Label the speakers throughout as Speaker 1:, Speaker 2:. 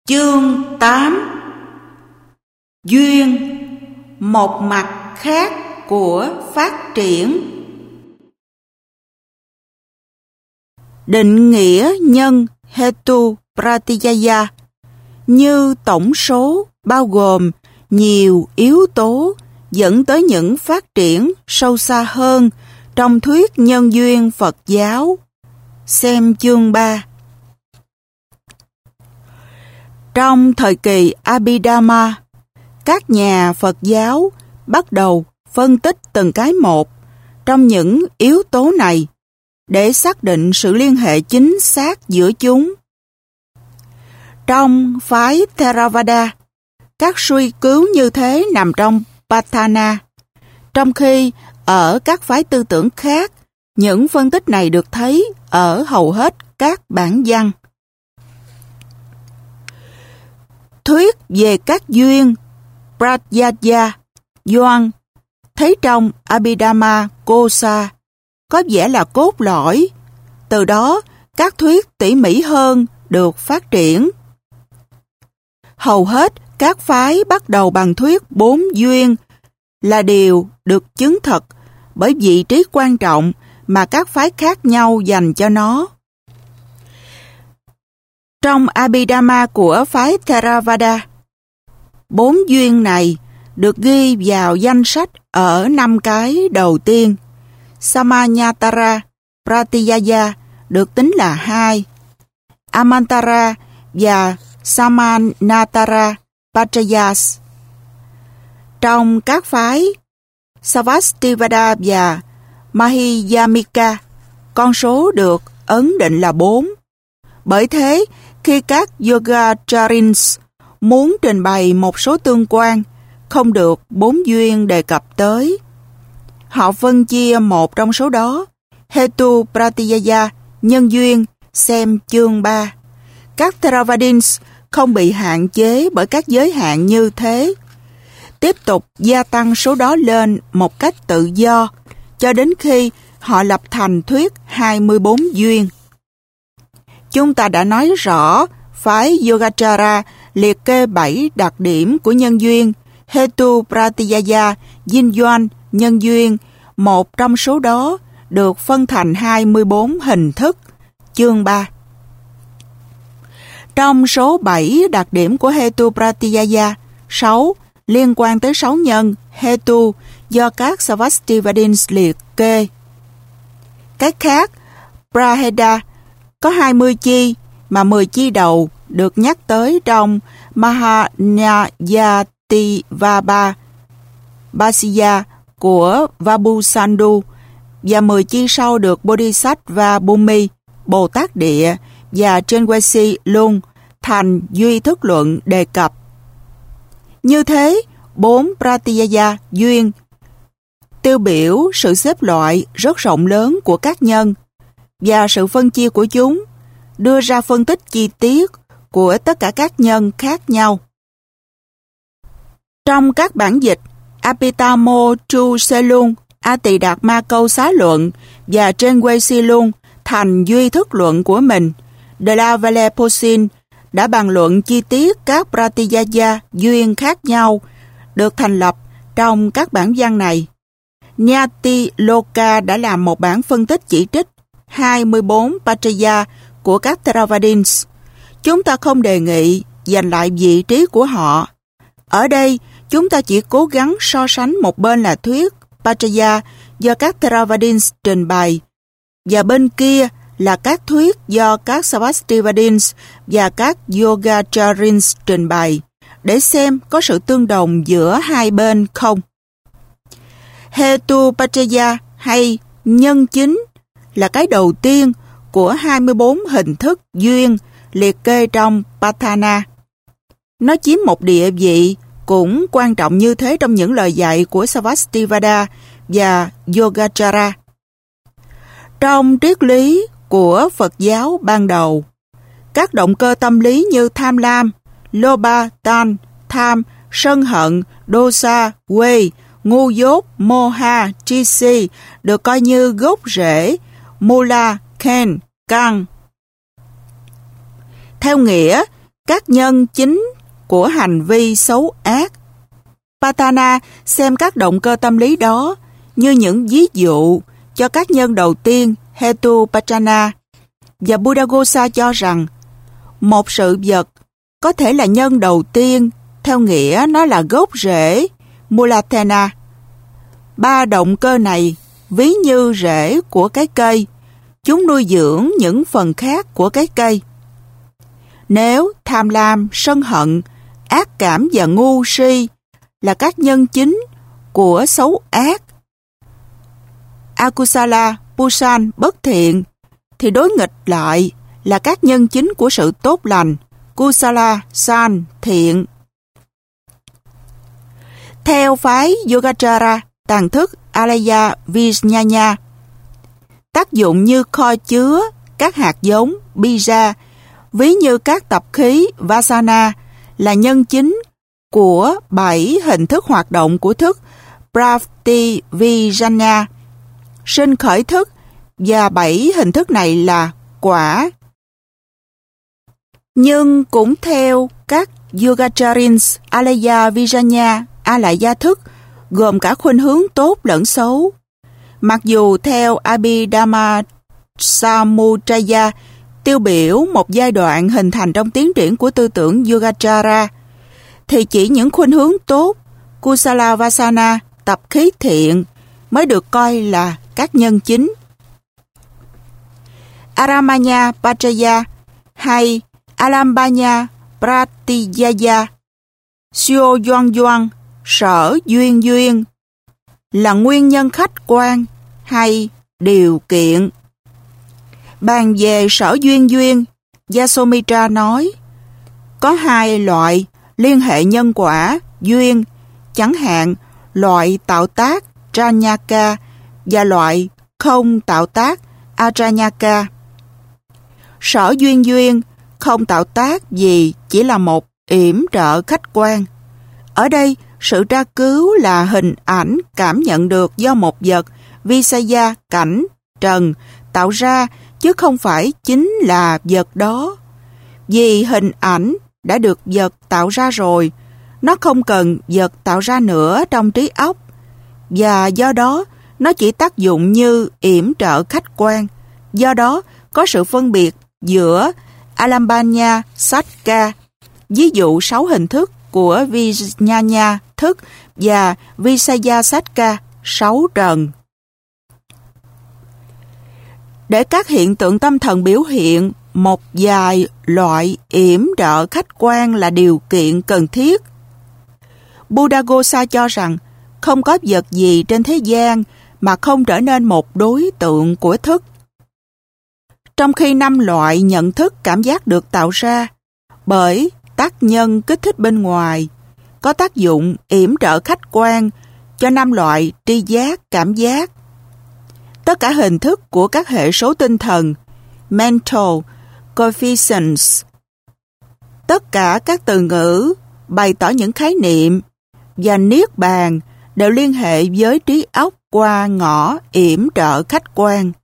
Speaker 1: Chương 8. Duyên, một mặt khác của phát triển. Định nghĩa nhân Hetu Pratyaya như tổng số bao gồm nhiều yếu tố dẫn tới những phát triển sâu xa hơn trong thuyết nhân duyên Phật giáo. Xem chương 3. Trong thời kỳ Abhidhamma, các nhà Phật giáo bắt đầu phân tích từng cái một trong những yếu tố này để xác định sự liên hệ chính xác giữa chúng. Trong phái Theravada, các suy cứu như thế nằm trong Patthana, trong khi ở các phái tư tưởng khác, những phân tích này được thấy ở hầu hết các bản văn. Thuyết về các duyên Pratyaya Doan thấy trong Abhidhamma Kosa có vẻ là cốt lõi, từ đó các thuyết tỉ mỉ hơn được phát triển. Hầu hết các phái bắt đầu bằng thuyết 4 duyên là điều được chứng thực bởi vị trí quan trọng mà các phái khác nhau dành cho nó. Trong Abhidhamma của phái Theravada, 4 duyên này được ghi vào danh sách ở 5 cái đầu tiên. Samanyatara Pratyaya được tính là 2, Amantara và Samanatara Paccayas. Trong các phái Sarvastivada và Mahiyamika, con số được ấn định là 4. Bởi thế, khi các Yogacharins muốn trình bày một số tương quan không được 4 duyên đề cập tới, họ phân chia một trong số đó, Hetu Pratyaya, nhân duyên, xem chương 3. Các Theravadins không bị hạn chế bởi các giới hạn như thế, tiếp tục gia tăng số đó lên một cách tự do cho đến khi họ lập thành thuyết 24 duyên. Chúng ta đã nói rõ phái Yogachara liệt kê 7 đặc điểm của nhân duyên, Hetu Pratyaya, Yin Doan, nhân duyên, một trong số đó được phân thành 24 hình thức, chương 3. Trong số 7 đặc điểm của Hetu Pratyaya, 6 liên quan tới 6 nhân Hetu do các Sarvastivadins liệt kê. Cái khác, Praheda có 20 chi mà 10 chi đầu được nhắc tới trong Mahayayativabha Basiya của Vabhusandhu và 10 chi sau được Bodhisattva Bhumi, Bồ Tát Địa và Chenwesi Lung thành duy thức luận đề cập. Như thế, 4 Pratyaya duyên tiêu biểu sự xếp loại rất rộng lớn của các nhân và sự phân chia của chúng, đưa ra phân tích chi tiết của tất cả các nhân khác nhau. Trong các bản dịch, Apitamo Chu Selung, A Tỳ Đạt Ma Câu Xá Luận và Chenwesi Lung thành duy thức luận của mình, De la Valle Posin đã bàn luận chi tiết các Pratyaya duyên khác nhau được thành lập trong các bản văn này. Nyati Loka đã làm một bản phân tích chỉ trích 24 Paccaya của các Theravadins. Chúng ta không đề nghị giành lại vị trí của họ. Ở đây, chúng ta chỉ cố gắng so sánh một bên là thuyết Paccaya do các Theravadins trình bày và bên kia là các thuyết do các Sarvastivadins và các Yogacharins trình bày để xem có sự tương đồng giữa hai bên không. Hetu Paccaya hay nhân chính là cái đầu tiên của 24 hình thức duyên liệt kê trong Patthana. Nó chiếm một địa vị cũng quan trọng như thế trong những lời dạy của Sarvastivada và Yogachara. Trong triết lý của Phật giáo ban đầu, các động cơ tâm lý như tham lam, lobha, tan, tham, sân hận, dosa, quê, ngu dốt, moha, trisi được coi như gốc rễ, mula, khen, căn. Theo nghĩa, các nhân chính của hành vi xấu ác. Patana xem các động cơ tâm lý đó như những ví dụ cho các nhân đầu tiên Hetupachana, và Buddhaghosa cho rằng một sự vật có thể là nhân đầu tiên theo nghĩa nó là gốc rễ Mulatena. Ba động cơ này ví như rễ của cái cây, chúng nuôi dưỡng những phần khác của cái cây. Nếu tham lam, sân hận, ác cảm và ngu si là các nhân chính của xấu ác, Akusala, Pusan, bất thiện, thì đối nghịch lại là các nhân chính của sự tốt lành, Kusala, San, thiện. Theo phái Yogacara, tàng thức Alaya Vijnana, tác dụng như kho chứa các hạt giống bija, ví như các tập khí Vasana là nhân chính của 7 hình thức hoạt động của thức Pravti-vijnana, sinh khởi thức, và 7 hình thức này là quả. Nhưng cũng theo các Yogacharins, Alaya Vijnana, Alaya thức gồm cả khuynh hướng tốt lẫn xấu. Mặc dù theo Abhidhamma Samutraya tiêu biểu một giai đoạn hình thành trong tiến triển của tư tưởng Yogacara, thì chỉ những khuynh hướng tốt, Kusala Vasana, tập khí thiện, mới được coi là các nhân chính. Aramanya Pachaya hay Alambanya Pratiyaya, Sio Doan Doan, sở duyên duyên, là nguyên nhân khách quan hay điều kiện. Bàn về sở duyên duyên, Yasomitra nói, có hai loại liên hệ nhân quả, duyên, chẳng hạn loại tạo tác Tranyaka và loại không tạo tác Atranyaka. Sở duyên duyên không tạo tác gì chỉ là một yểm trợ khách quan. Ở đây, sự tra cứu là hình ảnh cảm nhận được do một vật, Visaya, cảnh, trần, tạo ra, chứ không phải chính là vật đó. Vì hình ảnh đã được vật tạo ra rồi, nó không cần vật tạo ra nữa trong trí óc, và do đó nó chỉ tác dụng như yểm trợ khách quan. Do đó có sự phân biệt giữa Alambanya Satka, ví dụ 6 hình thức của Vijnana thức, và Visaya Satka, 6 trần. Để các hiện tượng tâm thần biểu hiện một vài loại yểm trợ khách quan là điều kiện cần thiết, Buddhaghosa cho rằng không có vật gì trên thế gian mà không trở nên một đối tượng của thức. Trong khi 5 loại nhận thức cảm giác được tạo ra bởi tác nhân kích thích bên ngoài, có tác dụng yểm trợ khách quan cho 5 loại tri giác, cảm giác. Tất cả hình thức của các hệ số tinh thần, mental coefficients, tất cả các từ ngữ bày tỏ những khái niệm và niết bàn đều liên hệ với trí óc qua ngõ yểm trợ khách quan.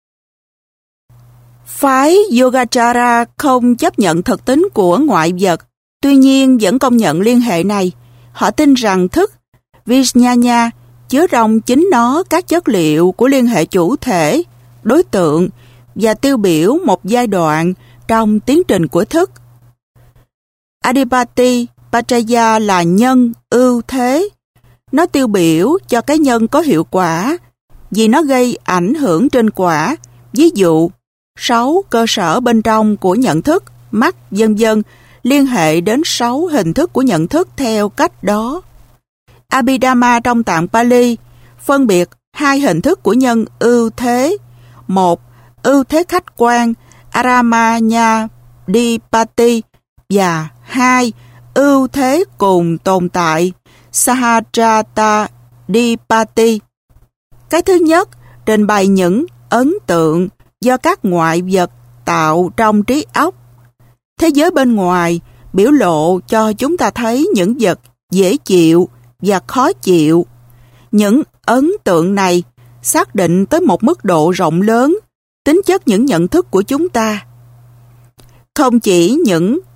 Speaker 1: Phái Yogacara không chấp nhận thực tính của ngoại vật, tuy nhiên vẫn công nhận liên hệ này. Họ tin rằng thức Vijnana chứa trong chính nó các chất liệu của liên hệ chủ thể, đối tượng và tiêu biểu một giai đoạn trong tiến trình của thức. Adipati Pachaya là nhân ưu thế. Nó tiêu biểu cho cái nhân có hiệu quả vì nó gây ảnh hưởng trên quả. Ví dụ, 6 cơ sở bên trong của nhận thức, mắt, vân vân, liên hệ đến 6 hình thức của nhận thức theo cách đó. Abhidhamma trong tạng Pali phân biệt 2 hình thức của nhân ưu thế. 1. Ưu thế khách quan Aramanya Dipati, và 2. Ưu thế cùng tồn tại Sahajata Dipati. Cái thứ nhất trình bày những ấn tượng do các ngoại vật tạo trong trí óc. Thế giới bên ngoài biểu lộ cho chúng ta thấy những vật dễ chịu và khó chịu. Những ấn tượng này xác định tới một mức độ rộng lớn tính chất những nhận thức của chúng ta. Không chỉ những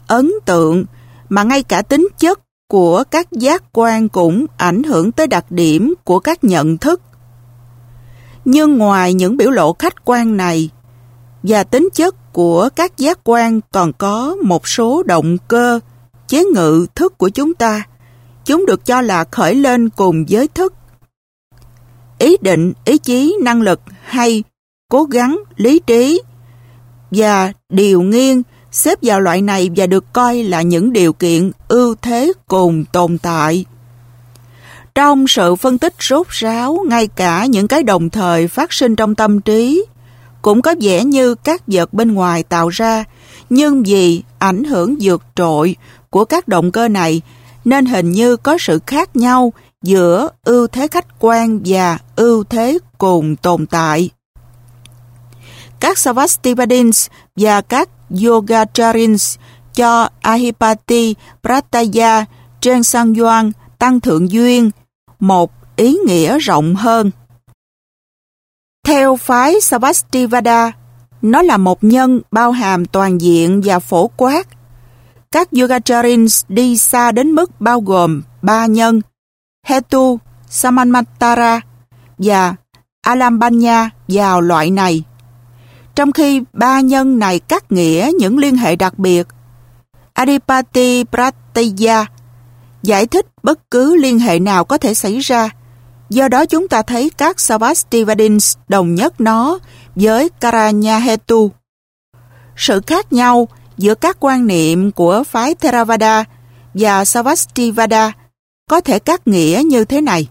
Speaker 1: ấn tượng mà ngay cả tính chất của các giác quan cũng ảnh hưởng tới đặc điểm của các nhận thức. Nhưng ngoài những biểu lộ khách quan này và tính chất của các giác quan còn có một số động cơ, chế ngự thức của chúng ta. Chúng được cho là khởi lên cùng với thức. Ý định, ý chí, năng lực hay cố gắng, lý trí và điều nghiên xếp vào loại này và được coi là những điều kiện ưu thế cùng tồn tại. Trong sự phân tích rốt ráo, ngay cả những cái đồng thời phát sinh trong tâm trí cũng có vẻ như các vật bên ngoài tạo ra, nhưng vì ảnh hưởng vượt trội của các động cơ này nên hình như có sự khác nhau giữa ưu thế khách quan và ưu thế cùng tồn tại. Các Sarvastivadins và các Yogacharins cho Adipati Pratyaya trên sang doan tăng thượng duyên một ý nghĩa rộng hơn. Theo phái Sarvastivada, nó là một nhân bao hàm toàn diện và phổ quát. Các Yogacharins đi xa đến mức bao gồm 3 nhân, Hetu, Samanmatara và Alambanya vào loại này. Trong khi 3 nhân này cắt nghĩa những liên hệ đặc biệt, Adipati Pratyaya giải thích bất cứ liên hệ nào có thể xảy ra. Do đó chúng ta thấy các Sarvastivadins đồng nhất nó với Karanya Hetu. Sự khác nhau giữa các quan niệm của phái Theravada và Sarvastivada có thể cắt nghĩa như thế này.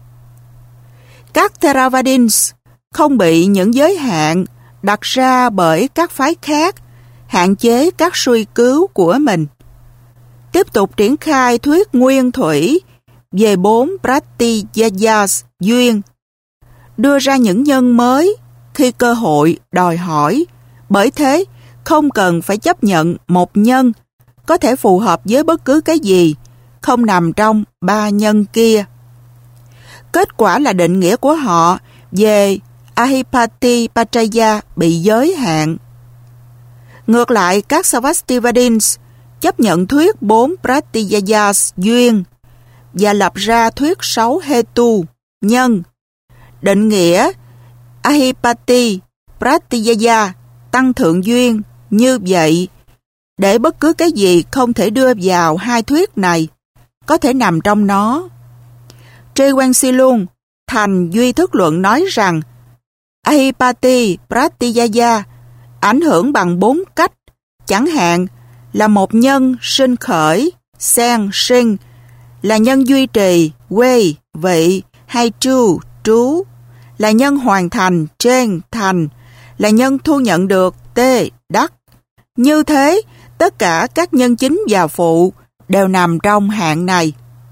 Speaker 1: Các Theravadins không bị những giới hạn đặt ra bởi các phái khác hạn chế các suy cứu của mình. Tiếp tục triển khai thuyết nguyên thủy về 4 Pratyayas duyên, đưa ra những nhân mới khi cơ hội đòi hỏi. Bởi thế, không cần phải chấp nhận một nhân có thể phù hợp với bất cứ cái gì không nằm trong 3 nhân kia. Kết quả là định nghĩa của họ về Adipati Pratyaya bị giới hạn. Ngược lại, các Sarvastivadins chấp nhận thuyết 4 Pratyayas duyên và lập ra thuyết 6 Hetu nhân. Định nghĩa Adipati Pratyaya tăng thượng duyên như vậy để bất cứ cái gì không thể đưa vào hai thuyết này có thể nằm trong nó. Tri Quan Si Luân thành duy thức luận nói rằng Adipati Pratyaya ảnh hưởng bằng 4 cách, chẳng hạn là một nhân sinh khởi, sen sinh, là nhân duy trì, quê, vị, hay trú, là nhân hoàn thành, trên, thành, là nhân thu nhận được, tê, đắc. Như thế, tất cả các nhân chính và phụ đều nằm trong hạng này.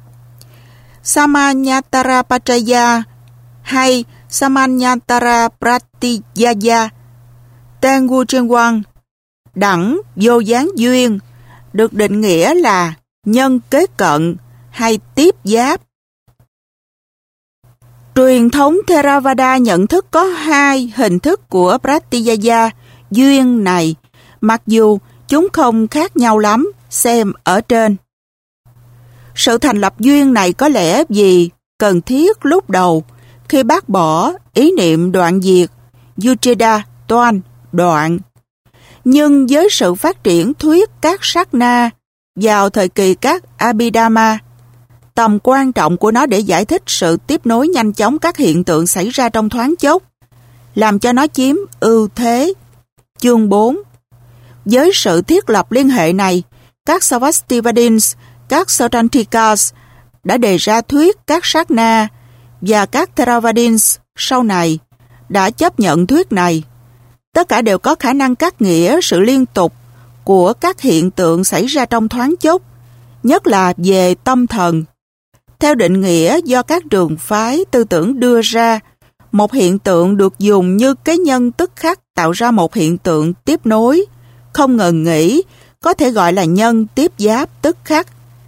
Speaker 1: Samanyatara Pratyaya hay Samanyatara Pratyaya, tên Gu Trân Quang, đẳng vô gián duyên, được định nghĩa là nhân kế cận hay tiếp giáp. Truyền thống Theravada nhận thức có 2 hình thức của Pratyaya duyên này, mặc dù chúng không khác nhau lắm, xem ở trên. Sự thành lập duyên này có lẽ vì cần thiết lúc đầu khi bác bỏ ý niệm đoạn diệt, Ucheda, toan, đoạn. Nhưng với sự phát triển thuyết các sát na vào thời kỳ các Abhidhamma, tầm quan trọng của nó để giải thích sự tiếp nối nhanh chóng các hiện tượng xảy ra trong thoáng chốc, làm cho nó chiếm ưu thế. Chương 4. Với sự thiết lập liên hệ này, các Sarvastivadins, các Sautantrikas đã đề ra thuyết các sát na và các Theravadins sau này đã chấp nhận thuyết này. Tất cả đều có khả năng cắt nghĩa sự liên tục của các hiện tượng xảy ra trong thoáng chốc, nhất là về tâm thần. Theo định nghĩa do các trường phái tư tưởng đưa ra, một hiện tượng được dùng như cái nhân tức khắc tạo ra một hiện tượng tiếp nối, không ngừng nghỉ, có thể gọi là nhân tiếp giáp tức khắc.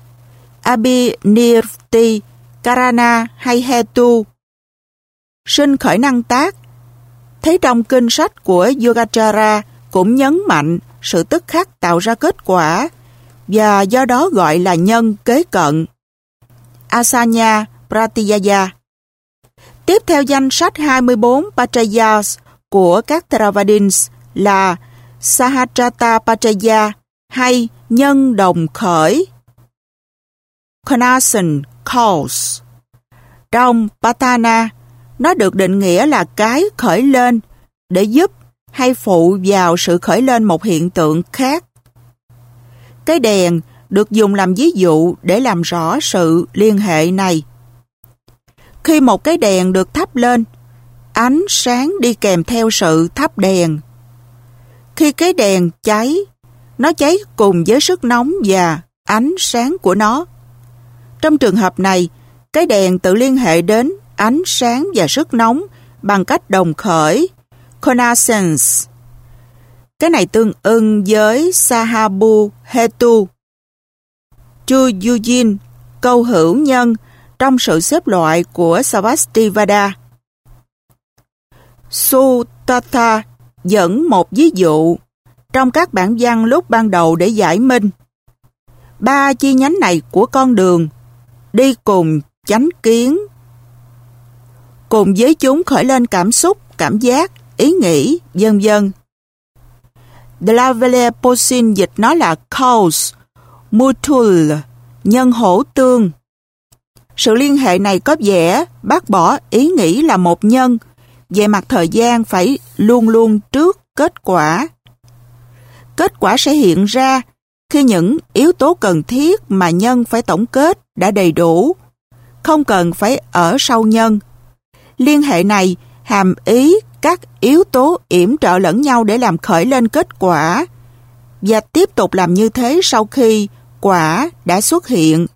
Speaker 1: Abhinirti, Karana hay Hetu, sinh khởi năng tác. Thấy trong kinh sách của Yogacara cũng nhấn mạnh sự tức khắc tạo ra kết quả, và do đó gọi là nhân kế cận. Asanya Pratyaya. Tiếp theo danh sách 24 Pachayas của các Theravadins là Sahajata Pachaya hay nhân đồng khởi, Connection Cause. Trong Patana, nó được định nghĩa là cái khởi lên để giúp hay phụ vào sự khởi lên một hiện tượng khác. Cái đèn được dùng làm ví dụ để làm rõ sự liên hệ này. Khi một cái đèn được thắp lên, ánh sáng đi kèm theo sự thắp đèn. Khi cái đèn cháy, nó cháy cùng với sức nóng và ánh sáng của nó. Trong trường hợp này, cái đèn tự liên hệ đến ánh sáng và sức nóng bằng cách đồng khởi, connaissance. Cái này tương ưng với Sahabu Hetu. Chu Yujin, câu hữu nhân trong sự xếp loại của Sarvastivada. Suttatha dẫn một ví dụ trong các bản văn lúc ban đầu để giải minh. 3 chi nhánh này của con đường đi cùng chánh kiến, cùng với chúng khởi lên cảm xúc, cảm giác, ý nghĩ, vân vân. De la Vallée Posin dịch nó là cause, mutual, nhân hỗ tương. Sự liên hệ này có vẻ bác bỏ ý nghĩ là một nhân, về mặt thời gian phải luôn luôn trước kết quả. Kết quả sẽ hiện ra khi những yếu tố cần thiết mà nhân phải tổng kết đã đầy đủ, không cần phải ở sau nhân. Liên hệ này hàm ý các yếu tố yểm trợ lẫn nhau để làm khởi lên kết quả, và tiếp tục làm như thế sau khi quả đã xuất hiện.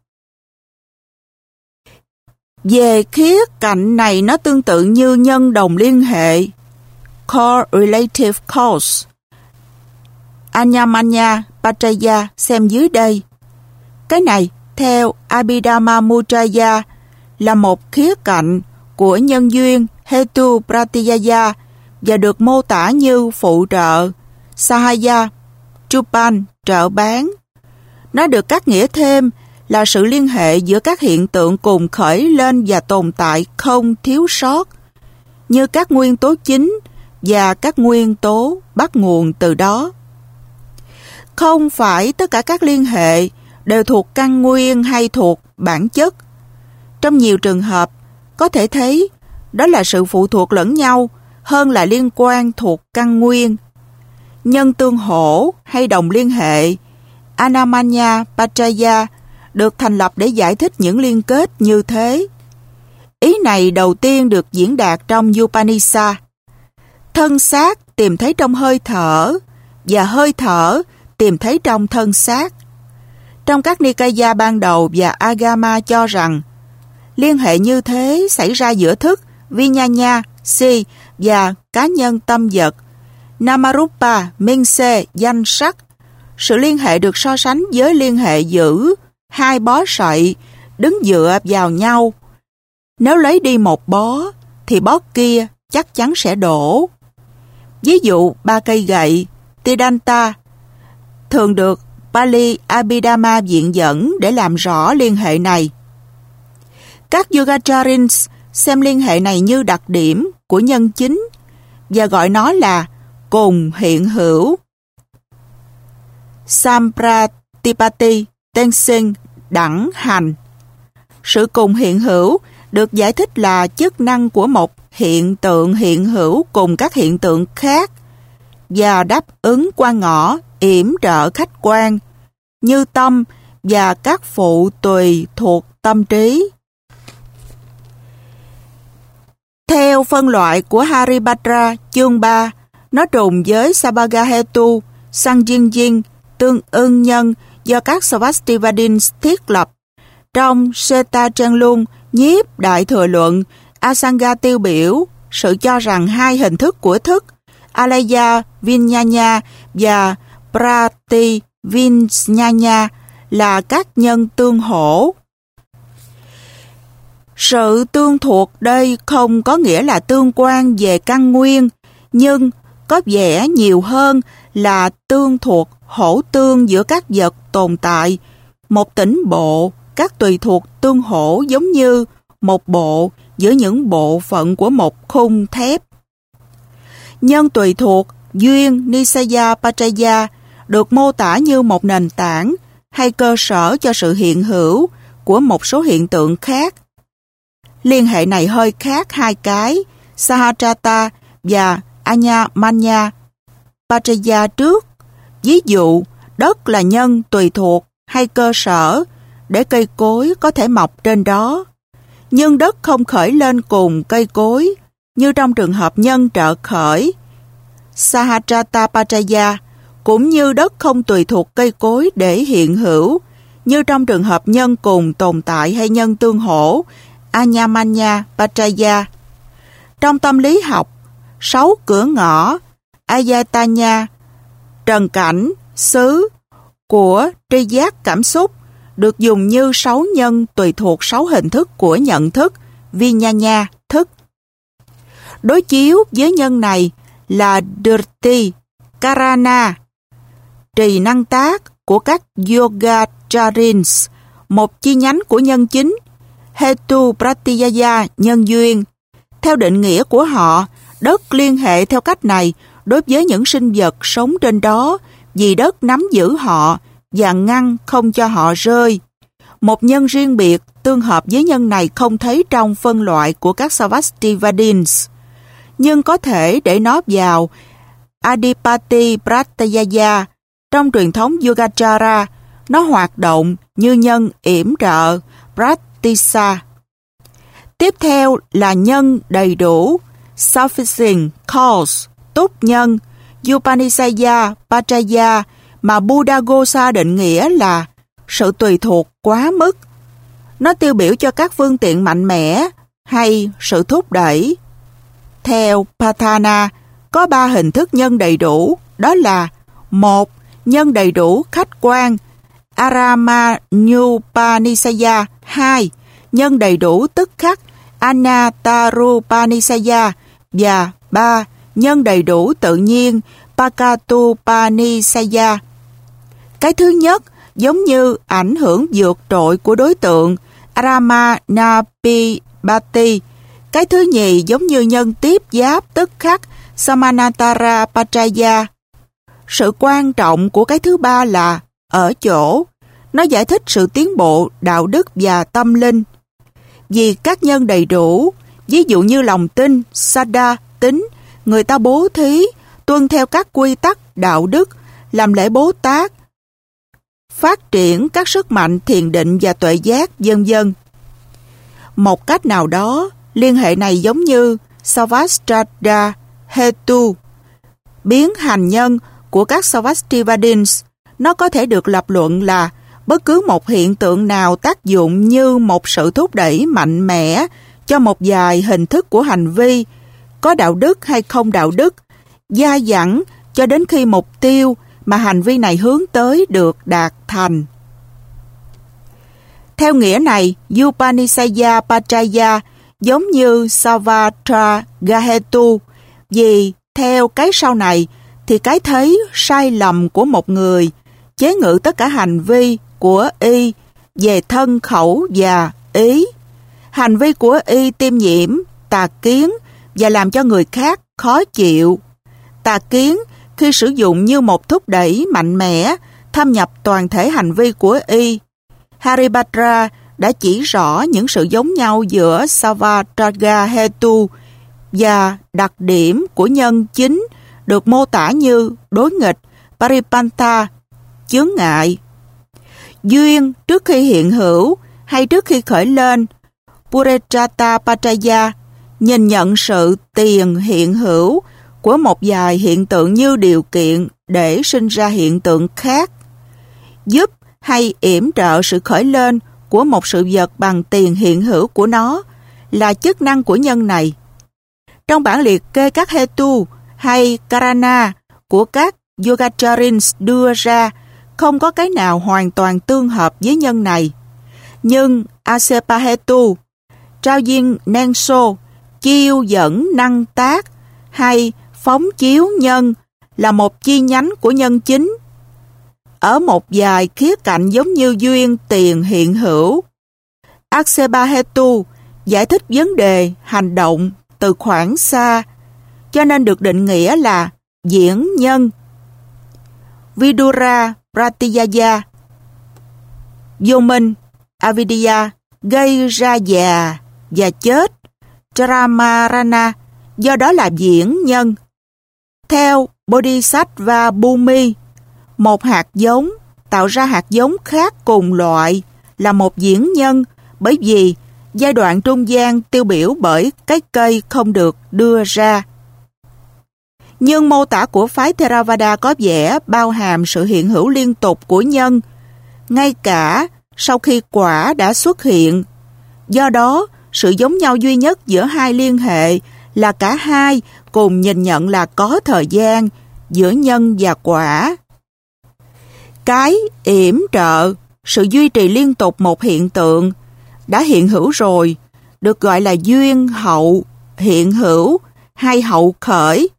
Speaker 1: Về khía cạnh này nó tương tự như nhân đồng liên hệ, correlative cause. Anyamanya Pachaya xem dưới đây. Cái này, theo Abhidhamma Mudraya, là một khía cạnh của nhân duyên Hetu Pratyaya và được mô tả như phụ trợ, Sahaya, Chupan, trợ bán. Nó được cắt nghĩa thêm là sự liên hệ giữa các hiện tượng cùng khởi lên và tồn tại không thiếu sót, như các nguyên tố chính và các nguyên tố bắt nguồn từ đó. Không phải tất cả các liên hệ đều thuộc căn nguyên hay thuộc bản chất. Trong nhiều trường hợp, có thể thấy đó là sự phụ thuộc lẫn nhau hơn là liên quan thuộc căn nguyên. Nhân tương hỗ hay đồng liên hệ, Anamanya Pachaya, được thành lập để giải thích những liên kết như thế. Ý này đầu tiên được diễn đạt trong Upanishad. Thân xác tìm thấy trong hơi thở, và hơi thở tìm thấy trong thân xác. Trong các Nikaya ban đầu và Agama cho rằng liên hệ như thế xảy ra giữa thức, Vijnana, Si và cá nhân tâm vật, Namarupa, minh xê, danh sắc. Sự liên hệ được so sánh với liên hệ giữ hai bó sậy đứng dựa vào nhau. Nếu lấy đi một bó, thì bó kia chắc chắn sẽ đổ. Ví dụ 3 cây gậy, Tidanta, thường được Pali Abhidhamma viện dẫn để làm rõ liên hệ này. Các Yogacharins xem liên hệ này như đặc điểm của nhân chính và gọi nó là cùng hiện hữu. Sampratipatti, Tenzin, đẳng hành. Sự cùng hiện hữu được giải thích là chức năng của một hiện tượng hiện hữu cùng các hiện tượng khác và đáp ứng qua ngõ yểm trợ khách quan như tâm và các phụ tùy thuộc tâm trí. Theo phân loại của Haribhadra chương 3, nó trùng với Sabagahetu, Sanjinjin, tương ưng nhân do các Sarvastivadins thiết lập. Trong Seta Chenlung, nhiếp đại thừa luận, Asanga tiêu biểu sự cho rằng hai hình thức của thức, Alaya Vijnana và Prati Vijnana, là các nhân tương hỗ. Sự tương thuộc đây không có nghĩa là tương quan về căn nguyên, nhưng có vẻ nhiều hơn là tương thuộc hỗ tương giữa các vật tồn tại, một tỉnh bộ, các tùy thuộc tương hỗ giống như một bộ giữa những bộ phận của một khung thép. Nhân tùy thuộc duyên Nisaya Paccaya được mô tả như một nền tảng hay cơ sở cho sự hiện hữu của một số hiện tượng khác. Liên hệ này hơi khác hai cái Sahajata và Anyamanya Paccaya trước. Ví dụ, đất là nhân tùy thuộc hay cơ sở để cây cối có thể mọc trên đó. Nhưng đất không khởi lên cùng cây cối như trong trường hợp nhân trợ khởi Sahajata Paccaya, cũng như đất không tùy thuộc cây cối để hiện hữu như trong trường hợp nhân cùng tồn tại hay nhân tương hỗ Anyamanya Paccaya. Trong tâm lý học, 6 cửa ngõ Ayatanya, trần cảnh, xứ của tri giác cảm xúc được dùng như 6 nhân tùy thuộc 6 hình thức của nhận thức, Vijnana, thức. Đối chiếu với nhân này là Dhritti, Karana, trì năng tác của các Yogacharins, một chi nhánh của nhân chính, Hetu Pratyaya, nhân duyên. Theo định nghĩa của họ, đất liên hệ theo cách này đối với những sinh vật sống trên đó vì đất nắm giữ họ và ngăn không cho họ rơi. Một nhân riêng biệt tương hợp với nhân này không thấy trong phân loại của các Sarvastivadins, nhưng có thể để nó vào Adipati Pratyaya. Trong truyền thống Yogachara, nó hoạt động như nhân yểm trợ Pratisa. Tiếp theo là nhân đầy đủ Sufficient Cause, túc nhân Upanishaya Paccaya mà Buddhaghosa định nghĩa là sự tùy thuộc quá mức. Nó tiêu biểu cho các phương tiện mạnh mẽ hay sự thúc đẩy. Theo Patana, có 3 hình thức nhân đầy đủ, đó là: 1. Nhân đầy đủ khách quan Aramanyupanisaya. 2. Nhân đầy đủ tức khắc Anatarupanisaya. Và 3. Nhân đầy đủ tự nhiên Pakatupanisaya. Cái thứ nhất giống như ảnh hưởng vượt trội của đối tượng Aramanapibati. Cái thứ nhì giống như nhân tiếp giáp tức khắc Samanatara Paccaya. Sự quan trọng của cái thứ ba là ở chỗ nó giải thích sự tiến bộ đạo đức và tâm linh. Vì các nhân đầy đủ, ví dụ như lòng tin, Saddha, tính, người ta bố thí, tuân theo các quy tắc đạo đức, làm lễ Bố Tát, phát triển các sức mạnh thiền định và tuệ giác, vân vân. Một cách nào đó, liên hệ này giống như Sarvastra Hetu, biến hành nhân của các Sarvastivadins. Nó có thể được lập luận là bất cứ một hiện tượng nào tác dụng như một sự thúc đẩy mạnh mẽ cho một vài hình thức của hành vi, có đạo đức hay không đạo đức, gia dẳng cho đến khi mục tiêu mà hành vi này hướng tới được đạt thành. Theo nghĩa này, Upanishaya Paccaya giống như Savatra Gahetu, vì theo cái sau này thì cái thấy sai lầm của một người chế ngự tất cả hành vi của y về thân khẩu và ý. Hành vi của y tiêm nhiễm tà kiến và làm cho người khác khó chịu. Tà kiến khi sử dụng như một thúc đẩy mạnh mẽ thâm nhập toàn thể hành vi của y. Haribhadra đã chỉ rõ những sự giống nhau giữa Savatraga Hetu và đặc điểm của nhân chính được mô tả như đối nghịch, Paripanta, chướng ngại. Duyên trước khi hiện hữu hay trước khi khởi lên, Purechata Paccaya, nhìn nhận sự tiền hiện hữu của một vài hiện tượng như điều kiện để sinh ra hiện tượng khác, giúp hay yểm trợ sự khởi lên của một sự vật bằng tiền hiện hữu của nó là chức năng của nhân này. Trong bản liệt kê các Hetu hay Karana của các Yogacharins đưa ra, không có cái nào hoàn toàn tương hợp với nhân này. Nhưng Asepa Hetu, trao duyên Nenso, chiêu dẫn năng tác hay phóng chiếu nhân là một chi nhánh của nhân chính. ở một vài khía cạnh giống như duyên tiền hiện hữu. Aksebahetu giải thích vấn đề hành động từ khoảng xa, cho nên được định nghĩa là diễn nhân. Vidura Pratiyaya, vô minh, avidya, gây ra già và chết, Tramarana, do đó là diễn nhân. Theo Bodhisattva Bhumi, một hạt giống tạo ra hạt giống khác cùng loại là một diễn nhân, bởi vì giai đoạn trung gian tiêu biểu bởi cái cây không được đưa ra. Nhưng mô tả của phái Theravada có vẻ bao hàm sự hiện hữu liên tục của nhân, ngay cả sau khi quả đã xuất hiện. Do đó, sự giống nhau duy nhất giữa hai liên hệ là cả hai cùng nhìn nhận là có thời gian giữa nhân và quả. Cái yểm trợ, sự duy trì liên tục một hiện tượng đã hiện hữu rồi, được gọi là duyên hậu hiện hữu hay hậu khởi.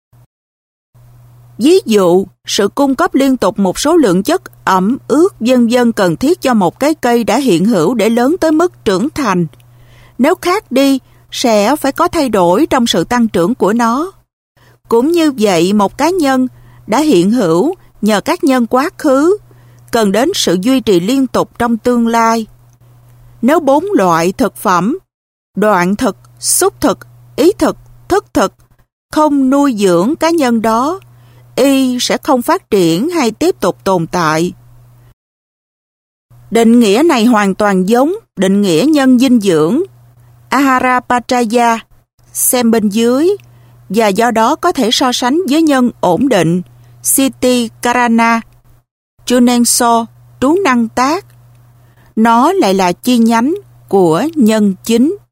Speaker 1: Ví dụ, sự cung cấp liên tục một số lượng chất ẩm ướt vân vân cần thiết cho một cái cây đã hiện hữu để lớn tới mức trưởng thành. Nếu khác đi, sẽ phải có thay đổi trong sự tăng trưởng của nó. Cũng như vậy, một cá nhân đã hiện hữu nhờ các nhân quá khứ, cần đến sự duy trì liên tục trong tương lai. Nếu 4 loại thực phẩm, đoạn thực, xúc thực, ý thực, thức thực, không nuôi dưỡng cá nhân đó, y sẽ không phát triển hay tiếp tục tồn tại. Định nghĩa này hoàn toàn giống định nghĩa nhân dinh dưỡng Ahara Pachaya xem bên dưới, và do đó có thể so sánh với nhân ổn định Siti Karana Chunenso trú năng tác. Nó lại là chi nhánh của nhân chính.